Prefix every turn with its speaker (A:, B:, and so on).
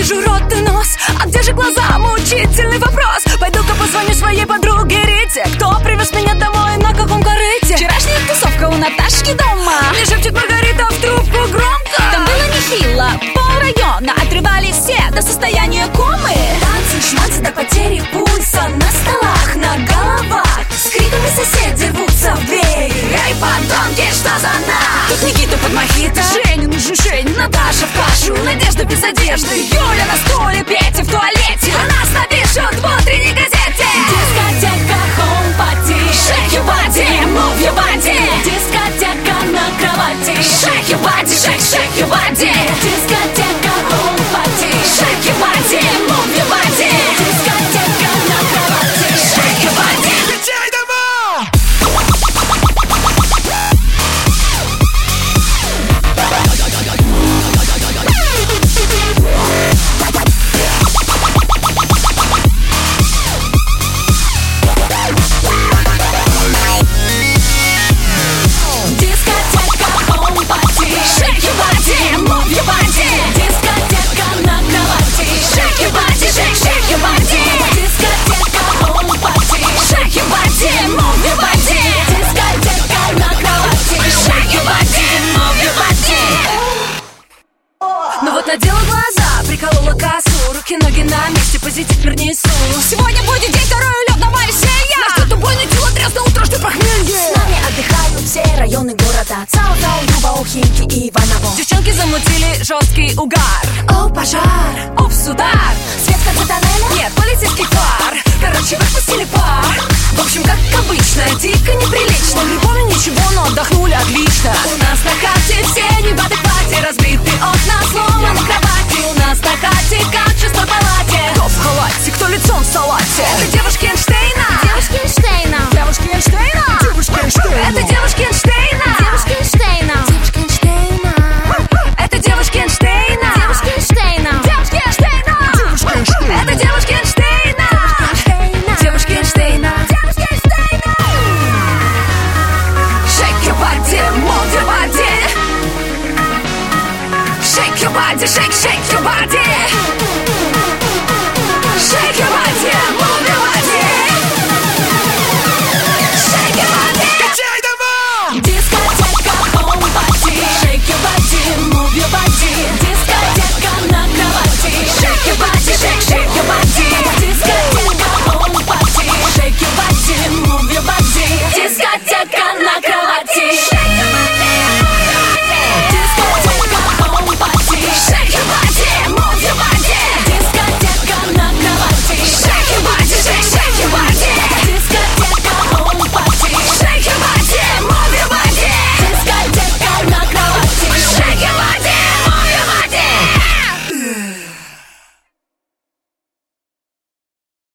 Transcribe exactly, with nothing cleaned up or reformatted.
A: вижу рот и нос. А где же глаза? Мучительный вопрос. Пойду-ка позвоню своей подруге Рите. Кто привез меня домой, на каком корыте? Вчерашняя тусовка у Наташки дома. Мне шепчет Маргарита в трубку громко. Там было нехило, полрайона отрывались все до состояния комы. Танцы, шманцы до потери пульса. На столах, на головах. С криками соседи рвутся в двери. Эй, подонки, что за нас? Тут Никита под мохито, Женя нужен Жень, Наташа в кашу, Надежда без одежды, Юля на стуле, Петя в туалете. А нас напишут в утренней газете. Дискотека, хоум-пати, shake your body, move your body. Дискотека на кровати, shake your body, shake, shake your body. Дискотека, хоум-пати, shake your body, move your body. Дискотека на кровати, shake your body.
B: Включай давай!
A: Дискотека, хоум-пати, shake your body, move your body. Дискотека на кровати, shake your body, shake, shake your body. Дискотека, хоум-пати, shake your body, move your body. Дискотека на кровати, shake your body, move your body. Ну вот надела глаза, приколола косу, руки-ноги на месте, позитив принесу. Сегодня будет день второй улетного веселья. Нас ждет убойный тело, тряс на утро, что похмелье.
C: С нами отдыхают все районы города. Цао-Цао, Люба, Химки и Иваново.
A: Девчонки замутили жесткий угар.
C: О, пожар!
A: Опс, удар!
C: Свет в конце тоннеля?
A: Нет, полицейский фар. Короче, выпустили пар. В общем, как обычно, дико неприлично. Не помню ничего, но отдохнули отлично.